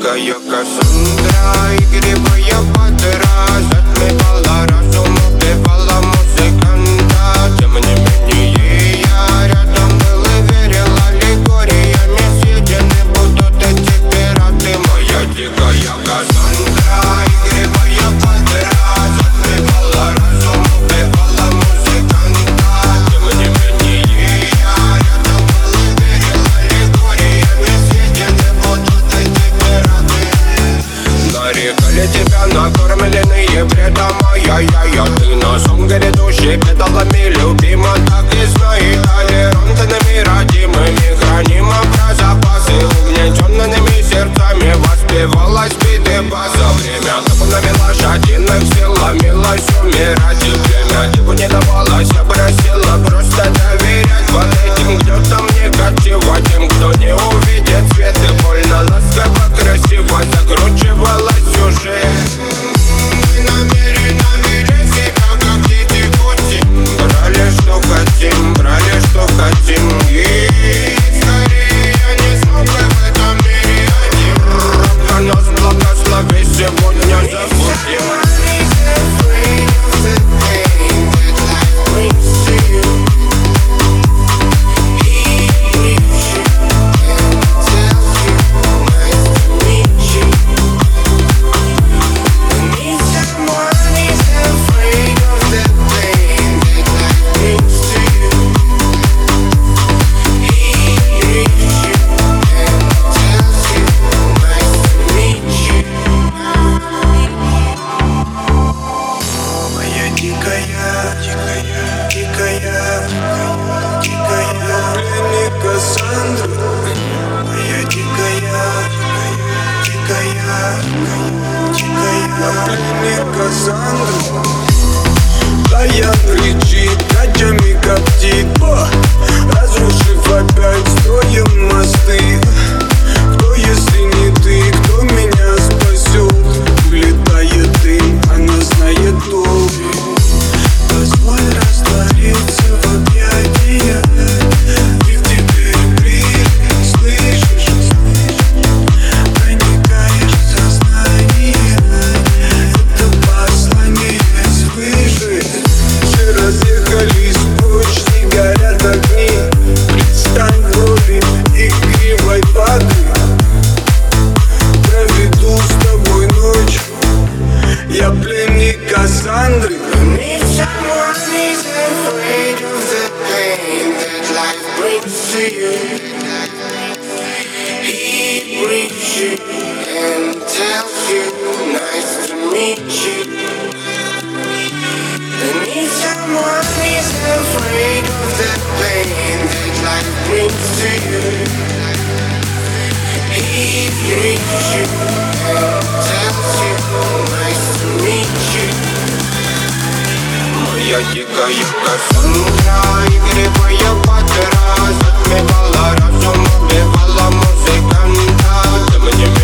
дикая Кассандра, игривая подра, затмевала разум, убивала музыканта. Тем не менее я рядом был и верил аллегориями. Съедены будут эти пираты. Моя дикая Кассандра, игривая подра, затмевала разум, убивала музыканта. Тем не менее я рядом был и верил аллегориями. Съедены будут эти пираты. Нарекали тебя накормленные бредом, ай-яй-яй. Ты носом грядущий педалами любима, так и знай. Толерантными, родимыми, хранима про запасы. Угнетенными сердцами воспевалась биты база. Время табунами лошадиных сил ломилось умирать. И время типу не давалось, я просила просто доверять вот этим гнетам негатива. Тем, кто не увидит свет и больно, ласково, красиво закручивала сюжет. Мы намеренно вели себя как дети пути. Брали, что хотим, брали, что хотим. И скорее я не смог бы в этом мире один. Ровно нас благослови, сегодня забудем. Кассандра, Даян кричит, ночами коптит, разрушив опять строим мосты. Кто, если не ты, кто меня спасет? Улетает дым, она знает толк. Позволь раствориться в объятиях. И в тебе бриль, слышишь? Проникаешь в сознание. Это послание свыше. Все разъехались прочь, не горят огни. Предстань в роли игривой воды. Проведу с тобой ночь. Я пленник Кассандры. Someone is afraid of the pain that life brings to you. He brings you and tells you, nice to meet you. And if someone is afraid of the pain that life brings to you, he brings you and tells you, nice to meet you. Моя дикая Кассандра, игривая подра, затмевала разум, убивала музыканта. Тем не